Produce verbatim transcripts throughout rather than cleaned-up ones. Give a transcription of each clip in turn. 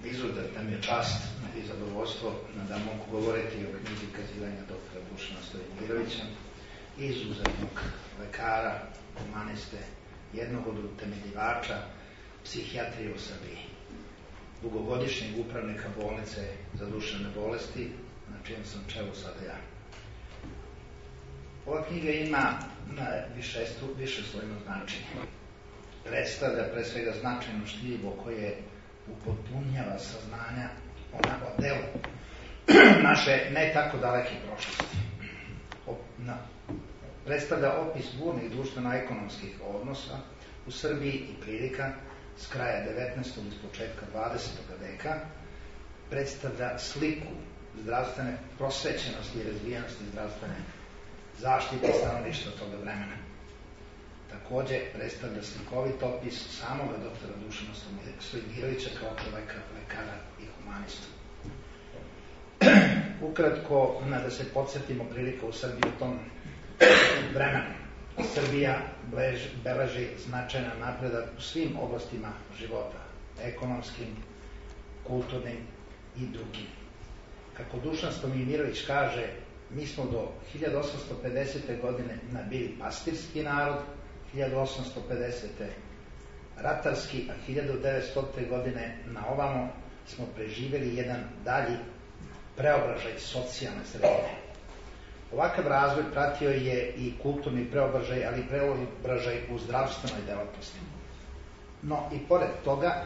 Izuzetna mi je čast i zadovoljstvo da mogu govoriti o knjizi Kazivanja doktora Dušana Stojimirovića, izuzetnog lekara, humaniste, jednog od utemeljivača psihijatrije u Srbiji, dugogodišnjeg upravnika bolnice za duševne bolesti, na čijem sam čelu sada ja. Ova knjiga ima višeslojno značenje. Predstavlja pre svega značajno štivo koje upotpunjava saznanja o delu naše ne tako daleke prošlosti. Predstavlja opis burnih društveno-ekonomskih odnosa u Srbiji i prilika s kraja devetnaestog i s početka dvadesetog veka. Predstavlja sliku zdravstvene prosvećenosti i razvijenosti zdravstvene zaštite stanovništva toga vremena. Takođe predstavlja slikovit opis samoga doktora Dušana Stojimirovića kao čoveka, lekara i humanistu. Ukratko, da se podsjetimo prilika u Srbiji u tom vremenu. Srbija beleži značajan napredak u svim oblastima života, ekonomskim, kulturnim i drugim. Kako Dušan Stojimirović kaže, mi smo do hiljadu osamsto pedesete. godine bili pastirski narod, hiljadu osamsto pedesete. ratarski, a hiljadu devetstote. godine na ovamo smo preživjeli jedan dalji preobražaj socijalne sredine. Ovakav razvoj pratio je i kulturni preobražaj, ali i preobražaj u zdravstvenoj delatnosti. No i pored toga,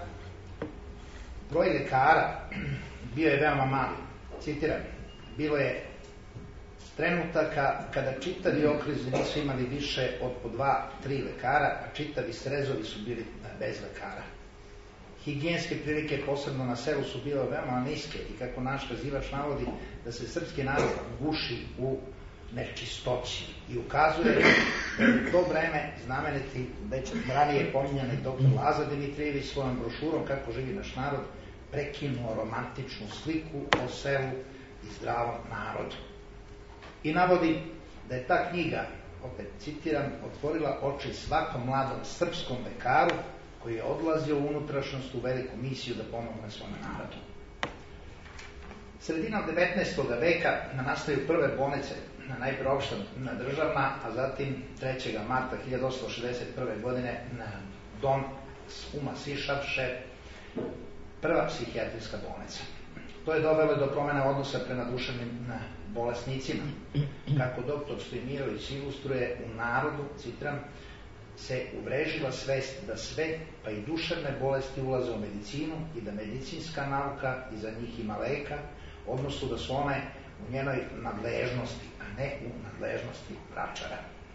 broj lekara bio je veoma mali. Citiram, bilo je trenutaka kada čitavi okruzi nisu imali više od po dva, tri lekara, a čitavi srezovi su bili bez lekara. Higijenske prilike, posebno na selu, su bile veoma niske i kako naš kazivač navodi da se srpski narod guši u nečistoći i ukazuje da je u to vreme znameniti već ranije pominjani doktor Lazar Dimitrijević svojom brošurom Kako živi naš narod prekinuo romantičnu sliku o selu i zdravom narodu. I navodi da je ta knjiga, opet citiram, otvorila oči svakom mladom srpskom lekaru koji je odlazio u unutrašnjost u veliku misiju da pomogne svome narodu. Sredinom devetnaestog veka nastaju prve bolnice, najpre opšta državna, a zatim trećeg marta hiljadu osamsto šezdeset prve. godine Dom Uma Sišavše, prva psihijatrijska bolnica. To je dovelo do promene odnosa prema duševnim bolesnicima. Kako doktor Stojimirović ilustruje, u narodu, citiram, se uvrežila svest da sve, pa i duševne bolesti ulaze u medicinu i da medicinska nauka iza njih ima leka, odnosno da su one u njenoj nadležnosti, a ne u nadležnosti vračara.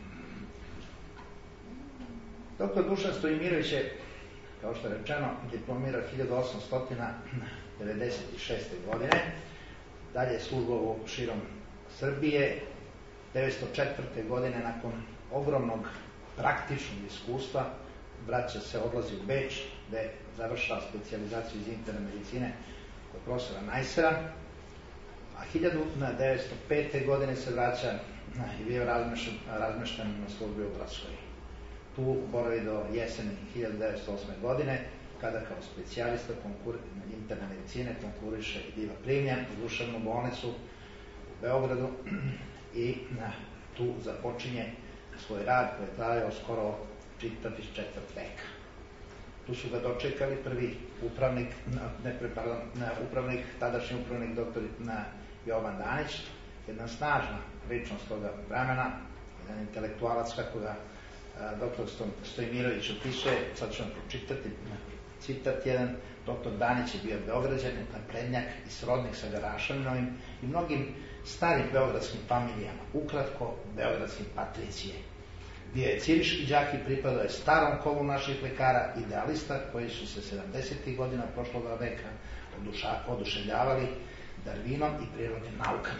Doktor Dušan Stojimirović je, kao što je rečeno, diplomirao hiljadu osamsto devedeset šeste. godine, dalje je službovao širom Srbije. devetsto četvrte. godine, nakon ogromnog praktičnog iskustva, vraća se, odlazi u Beč, gde završava specijalizaciju iz interne medicine kod profesora Najsera, a hiljadu devetsto pete. godine se vraća i bio razmešten na službi u Bratskoj. Tu boravi do jeseni hiljadu devetsto osme. godine, kada kao specijalista interne medicine konkuriše i biva primljen u duševnu bolnicu u Beogradu i tu započinje svoj rad koji je trajao skoro čitav četvrt veka. Tu su ga dočekali prvi upravnik, ne, pardon, upravnik, tadašnji upravnik doktor Jovan Danić, jedna snažna ličnost toga vremena, jedan intelektualac kako ga doktor Stojimirović opisuje. Sad ću vam pročitati citat jedan. Doktor Danić je bio Beograđanin, naprednjak i srodnik sa Garašanovim i mnogim starim beogradskim familijama, ukratko beogradskim patricije. Bio je ciriški đak i pripadao je starom kolu naših lekara, idealista koji su se sedamdesetih godina prošloga veka oduševljavali Darwinom i prirodnim naukama.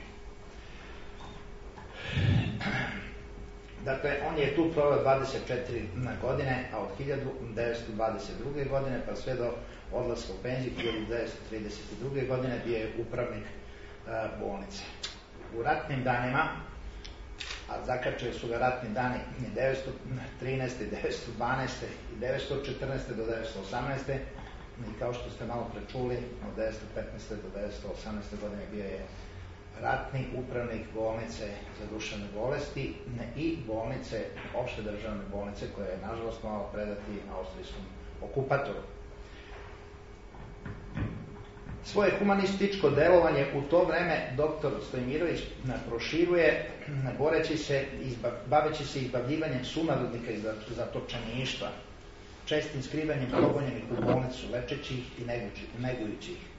Dakle, on je tu proveo dvadeset četiri godine, a od hiljadu devetsto dvadeset druge. godine pa sve do odlaska u penziju hiljadu devetsto trideset druge. godine bio je upravnik bolnice. U ratnim danima, a zakačili su ga ratni dani devetsto trinaeste. devetsto dvanaeste. i devetsto četrnaeste. do devetsto osamnaeste. i kao što ste malo prečuli, od devetsto petnaeste do devetsto osamnaeste godine bio je ratni upravnik bolnice za duševne bolesti i bolnice, opšte državne bolnice, koja je nažalost morala predati austrijskom okupatoru. Svoje humanističko delovanje u to vreme doktor Stojmirović proširuje, boreći se, baveći se izbavljivanjem sunarodnika iz zatočeništva, čestim skrivanjem progonjenih u bolnicu, lečeći ih i negujući ih.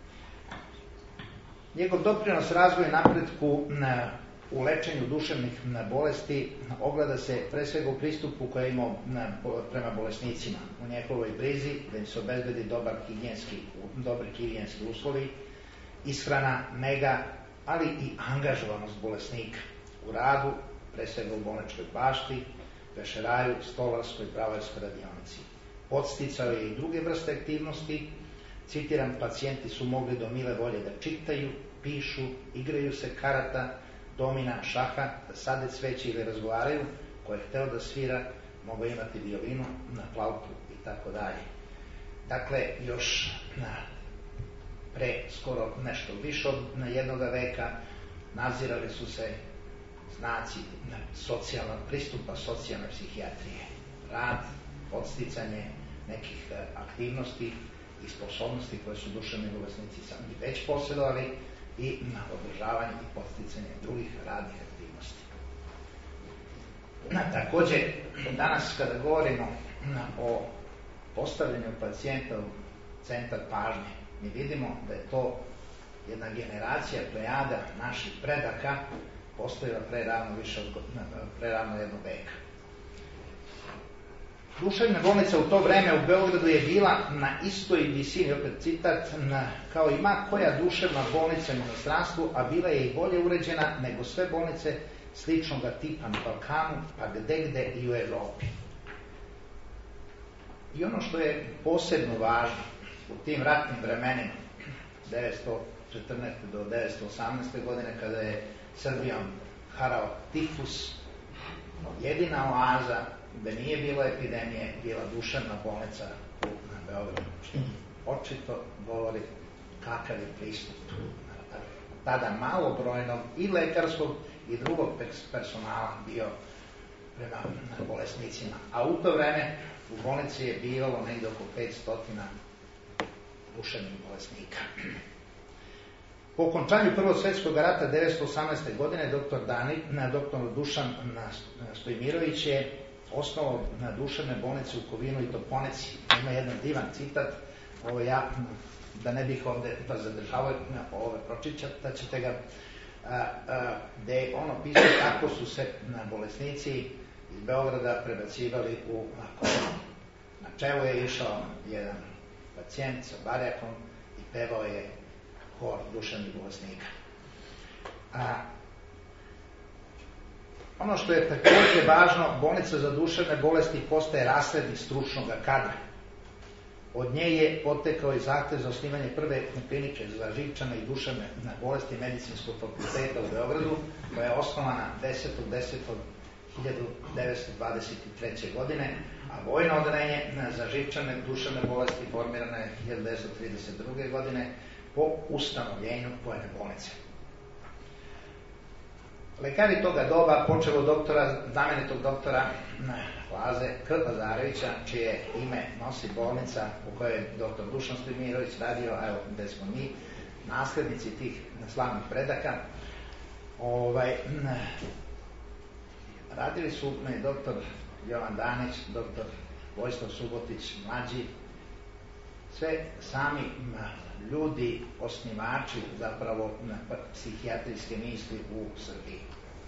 Njegov doprinos razvoju i napretku u lečenju duševnih bolesti ogleda se pre svega u pristupu koji je imao prema bolesnicima, u njegovoj brizi da im se obezbedi dobar higijenski, dobri higijenski uslovi, ishrana, nega, ali i angažovanost bolesnika u radu, pre svega u bolničkoj bašti, vešeraju, stolarskoj, bravarskoj radionici. Podsticao je i druge vrste aktivnosti. Citiram, pacijenti su mogli do mile volje da čitaju, pišu, igraju se karata, domina, šaha, da sade cveće ili razgovaraju, ko je hteo da svira, mogao imati violinu, na flautu i tako dalje. Dakle, još na pre skoro nešto više od jednog veka nadzirali su se znaci socijalnog pristupa, socijalne psihijatrije. Rad, podsticanje nekih aktivnosti i sposobnosti koje su duševni bolesnici sami već posjedovali i na održavanje i podsticanje drugih radnih aktivnosti. Takođe, danas kada govorimo o postavljanju pacijenta u centar pažnje, mi vidimo da je to jedna generacija plejada naših predaka postojila pre ravno više od pre ravno jednog veka. Duševna bolnica u to vreme u Beogradu je bila na istoj visini, opet citat, kao i ma koja duševna bolnica u inostranstvu, a bila je i bolje uređena nego sve bolnice sličnog tipa na Balkanu, pa gde gde i u Evropi. I ono što je posebno važno u tim ratnim vremenima, devetsto četrnaeste do devetsto osamnaeste godine, kada je Srbijom harao tifus, jedina oaza gde nije bilo epidemije, bila duševna bolnica u Beogradu. Očito govori kakav je pristup tada malobrojnog i lekarskog i drugog personala bio prema bolesnicima. A u to vreme u bolnici je bilo negde oko petsto duševnih bolesnika. Po okončanju Prvog svjetskog rata devetsto osamnaeste. godine doktor Dušan Stojmirović je osnovao duševne bolnice u Kovinu i Toponeci. Ima jedan divan citat, ovo ja, da ne bih ovde vas zadržavao, ovo pročitat ćete ga, gde je ono pisao kako su se bolesnici iz Beograda prebacivali u Kovinu. Na čelu je išao jedan pacijent sa barjakom i pevao je hor duševnih bolesnika. Ono što je takođe važno, bolnica za duševne bolesti postaje raslednik stručnog kadra. Od nje je potekao i zahtev za osnivanje prve klinike za živčane i duševne bolesti Medicinskog fakulteta u Beogradu, koja je osnovana desetog desetog hiljadu devetsto dvadeset treće. godine, a vojno odeljenje za živčane duševne bolesti formirano je hiljadu devetsto trideset druge. godine po ustanovljenju vojne bolnice. Lekari toga doba, počelo od doktora, znamenitog doktora Laze K. Lazarevića, čije ime nosi bolnica u kojoj je doktor Dušan Stojmirović radio, a evo gde smo mi, naslednici tih slavnih predaka. Ovaj, radili su i doktor Jovan Danić, doktor Vojislav Subotić, mlađi, sve sami ljudi, osnivači zapravo psihijatrijske misli u Srbiji.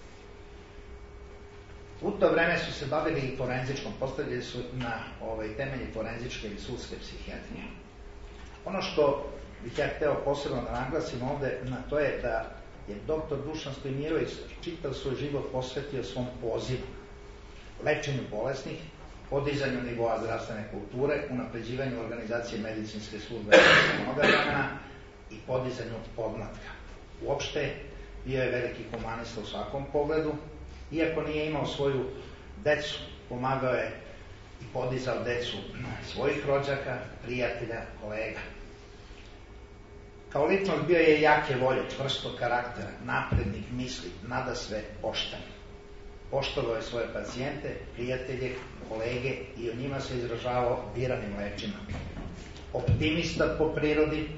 U to vreme su se bavili i forenzičkom, postavljali su na ovaj, temelji forenzičke i sudske psihijatrije. Ono što bih ja hteo posebno da naglasim ovde, na to je da je doktor Dušan Stojmirović čitav svoj život posvetio svom pozivu, lečenju bolesnih, podizanju nivoa zdravstvene kulture, unapređivanju organizacije medicinske službe mnoga vremena i podizanju podmlatka. Uopšte, bio je veliki humanista u svakom pogledu, iako nije imao svoju decu, pomagao je i podizao decu svojih rođaka, prijatelja, kolega. Kao ličnost bio je jake volje, čvrstog karaktera, naprednik misli, nadasve pošten. Poštovao je svoje pacijente, prijatelje, kolege i o njima se izražavao biranim rečima. Optimista po prirodi,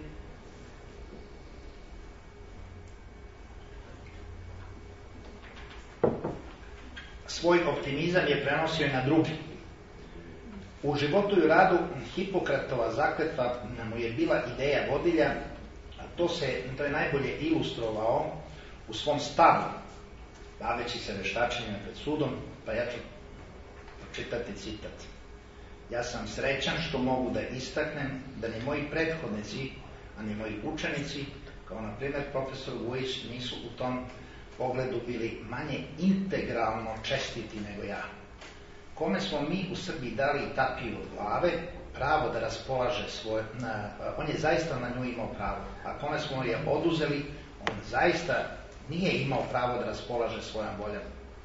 svoj optimizam je prenosio i na drugi. U životu i radu Hipokratova zakletva mu je bila ideja vodilja, a to se to je najbolje ilustrovao u svom stavu, baveći se veštačenjima pred sudom, pa ja ću pročitati citat. Ja sam srećan što mogu da istaknem da ni moji prethodnici, a ni moji učenici, kao na primjer profesor Vujić, nisu u tom pogledu bili manje integralno čestiti nego ja. Kome smo mi u Srbiji dali tapiju od glave, pravo da raspolaže svoje, na, on je zaista na nju imao pravo, a kome smo je oduzeli, on zaista nije imao pravo da raspolaže svojom voljom.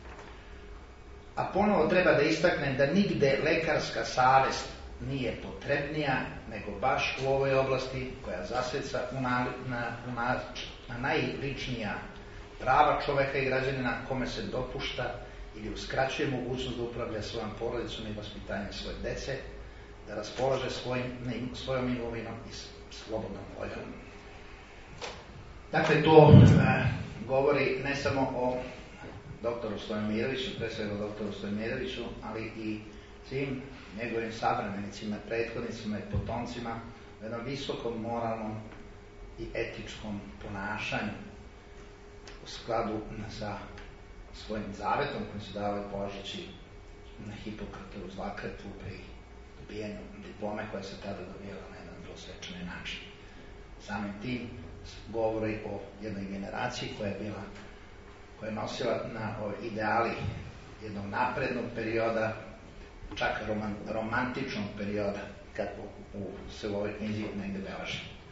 A ponovo treba da istaknem da nigde lekarska savest nije potrebnija nego baš u ovoj oblasti koja zaseca u na, na, na, na najličnija prava čoveka i građanina kome se dopušta ili uskraćuje mogućnost da upravlja svojom porodicom i vaspitanjem svoje dece, da raspolaže svojim, svojom imovinom i slobodnom voljom. Dakle, to e, govori ne samo o doktoru Stojmiroviću, pre svega o doktoru Stojmiroviću, ali i svim njegovim savremenicima, prethodnicima i potomcima u jednom visokom moralnom i etičkom ponašanju u skladu sa svojim zavetom koji su davali polažeći na Hipokratovu zakletvu pri dobijanju diplome koja se tada dobijala na jedan vrlo svečani način. Samim tim govori o jednoj generaciji koja je bila, koja je nosila na ove ideali jednog naprednog perioda, čak roman, romantičnog perioda, kako u, se u ovoj knjizi negde beleži.